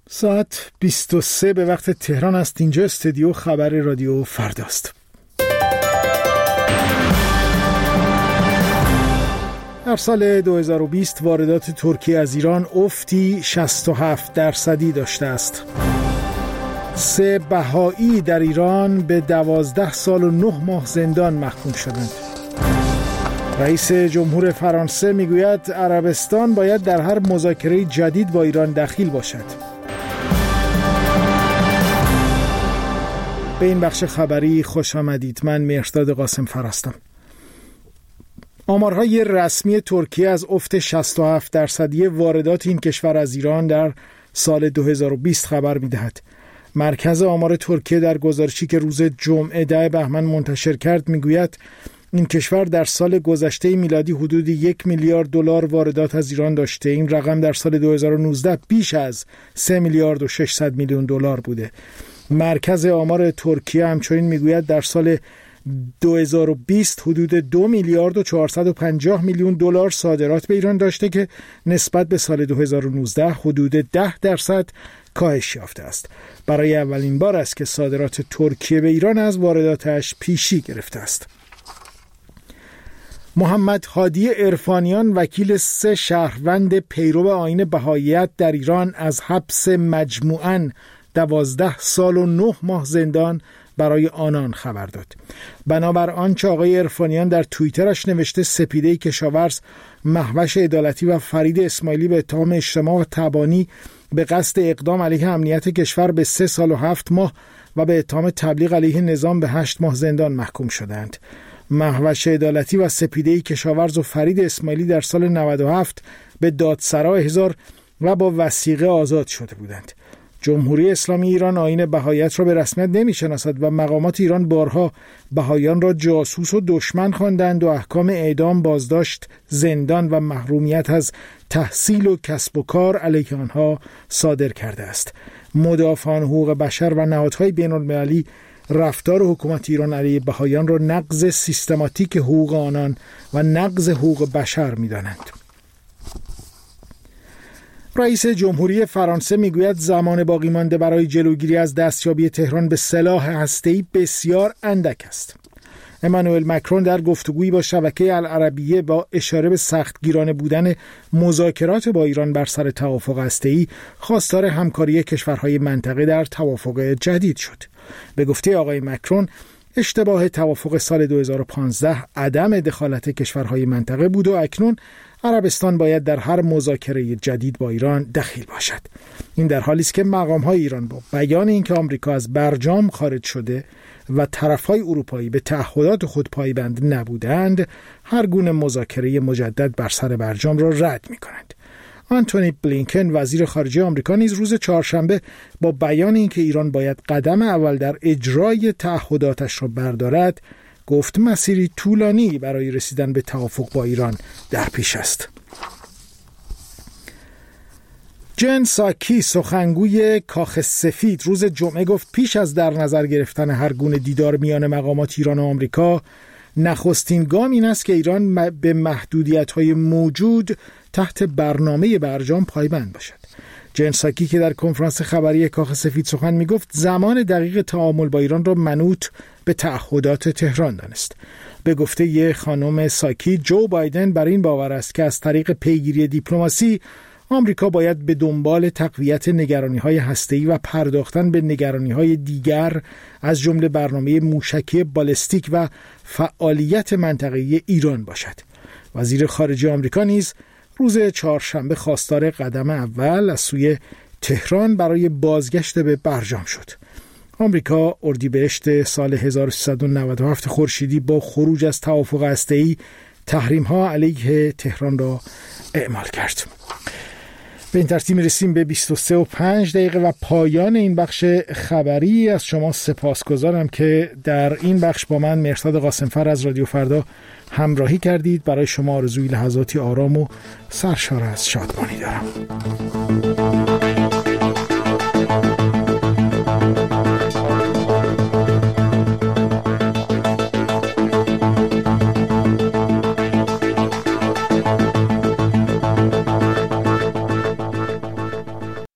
ساعت 23 به وقت تهران است. اینجا استودیو خبر رادیو فرداست. در سال 2020 واردات ترکیه از ایران افتی 67% داشته است. 3 بهایی در ایران به 12 سال و 9 ماه زندان محکوم شدند. رئیس جمهور فرانسه میگوید عربستان باید در هر مذاکره جدید با ایران دخیل باشد. به این بخش خبری خوش آمدید. من مهرداد قاسمفر هستم. آمارهای رسمی ترکیه از افت 67% واردات این کشور از ایران در سال 2020 خبر می‌دهد. مرکز آمار ترکیه در گزارشی که روز جمعه 10 بهمن منتشر کرد میگوید این کشور در سال گذشته میلادی حدود 1 میلیارد دلار واردات از ایران داشته. این رقم در سال 2019 بیش از 3 میلیارد و 600 میلیون دلار بوده. مرکز آمار ترکیه همچنین میگوید در سال 2020 حدود 2 میلیارد و 450 میلیون دلار صادرات به ایران داشته که نسبت به سال 2019 حدود 10% کاهش یافته است. برای اولین بار است که صادرات ترکیه به ایران از وارداتش پیشی گرفته است. محمد هادی عرفانیان وکیل 3 شهروند پیرو آیین بهائیت در ایران از حبس مجموعاً 12 سال و 9 ماه زندان برای آنان خبر داد. بنابر آنچه آقای عرفانیان در توییترش نوشته، سپیده کشاورز، مهوش عدالتی و فرید اسماعیلی به اتهام اجتماع و تبانی به قصد اقدام علیه امنیت کشور به 3 سال و 7 ماه و به اتهام تبلیغ علیه نظام به 8 ماه زندان محکوم شدند. مهوش عدالتی و سپیده کشاورز و فرید اسماعیلی در سال 97 به دادسرا احضار و با وثیقه آزاد شده بودند. جمهوری اسلامی ایران آیین بهائیت را به رسمیت نمی‌شناسد و مقامات ایران بارها بهائیان را جاسوس و دشمن خواندند و احکام اعدام، بازداشت، زندان و محرومیت از تحصیل و کسب و کار علیه آنها صادر کرده است. مدافعان حقوق بشر و نهادهای بین‌المللی رفتار حکومت ایران علیه بهائیان را نقض سیستماتیک حقوق آنان و نقض حقوق بشر می‌دانند. رئیس جمهوری فرانسه میگوید زمان باقی مانده برای جلوگیری از دستیابی تهران به سلاح هسته‌ای بسیار اندک است. امانوئل مکرون در گفتگویی با شبکه العربیه با اشاره به سختگیرانه بودن مذاکرات با ایران بر سر توافق هسته‌ای خواستار همکاری کشورهای منطقه در توافق جدید شد. به گفته آقای مکرون، اشتباه توافق سال 2015 عدم دخالت کشورهای منطقه بود و اکنون عربستان باید در هر مذاکره جدید با ایران دخیل باشد. این در حالی است که مقام‌های ایران با بیان اینکه آمریکا از برجام خارج شده و طرف‌های اروپایی به تعهدات خود پایبند نبودند، هر گونه مذاکره مجدد بر سر برجام را رد می‌کنند. آنتونی بلینکن وزیر خارجه آمریکا نیز روز چهارشنبه با بیان اینکه ایران باید قدم اول در اجرای تعهداتش را بردارد، گفت مسیری طولانی برای رسیدن به توافق با ایران در پیش است. جن ساکی، سخنگوی کاخ سفید، روز جمعه گفت پیش از در نظر گرفتن هر گونه دیدار میان مقامات ایران و آمریکا، نخستین گام این است که ایران به محدودیت‌های موجود تحت برنامه برجام پایبند باشد. جن ساکی که در کنفرانس خبری کاخ سفید سخن میگفت، زمان دقیق تعامل با ایران را منوط به تعهدات تهران دانست. به گفته خانم ساکی، جو بایدن بر این باور است که از طریق پیگیری دیپلماسی آمریکا باید به دنبال تقویت نگرانی‌های هسته‌ای و پرداختن به نگرانی‌های دیگر از جمله برنامه موشکی بالستیک و فعالیت منطقه‌ای ایران باشد. وزیر خارجه آمریکا نیز روز چهارشنبه خواستار قدم اول از سوی تهران برای بازگشت به برجام شد. آمریکا اردیبهشت سال 1397 خورشیدی با خروج از توافق هسته‌ای تحریم‌ها علیه تهران را اعمال کرد. به این ترتیب می‌رسیم به 23:05 و پایان این بخش خبری. از شما سپاسگزارم که در این بخش با من مهرداد قاسمفر از رادیو فردا همراهی کردید. برای شما آرزوی لحظاتی آرام و سرشار از شادمانی دارم.